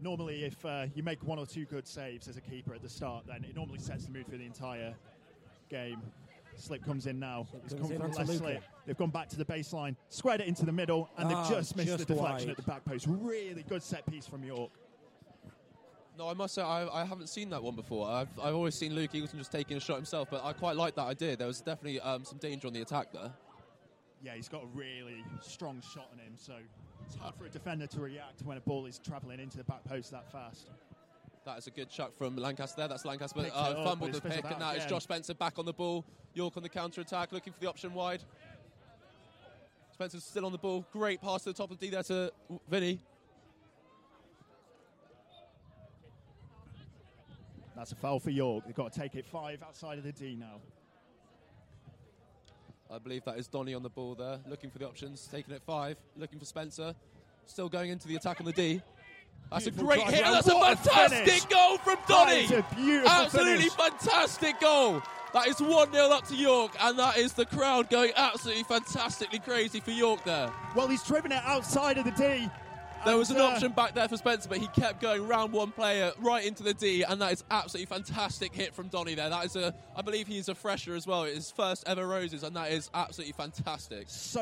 Normally, if you make one or two good saves as a keeper at the start, then it normally sets the mood for the entire game. Slip comes in now. He's come from left slip. They've gone back to the baseline, squared it into the middle, and they've just missed the deflection at the back post. Really good set piece from York. No, I must say, I haven't seen that one before. I've always seen Luke Eagleton just taking a shot himself, but I quite like that idea. There was definitely some danger on the attack there. Yeah, he's got a really strong shot on him, so it's hard for a defender to react when a ball is travelling into the back post that fast. That is a good chuck from Lancaster there. That's Lancaster, but fumbled the pick, and now it's Josh Spencer back on the ball. York on the counter-attack, looking for the option wide. Spencer's still on the ball. Great pass to the top of the D there to Vinny. That's a foul for York. They've got to take it 5 outside of the D now. I believe that is Donny on the ball there, looking for the options, taking it 5, looking for Spencer. Still going into the attack on the D. That's beautiful, a great hit. That's a fantastic goal from Donny. Absolutely fantastic goal. That is 1-0 up to York, and that is the crowd going absolutely fantastically crazy for York there. Well, he's driven it outside of the D. There was an option back there for Spencer, but he kept going round one player right into the D, and that is absolutely fantastic hit from Donny there. That is I believe he's a fresher as well. His first ever Roses, and that is absolutely fantastic. So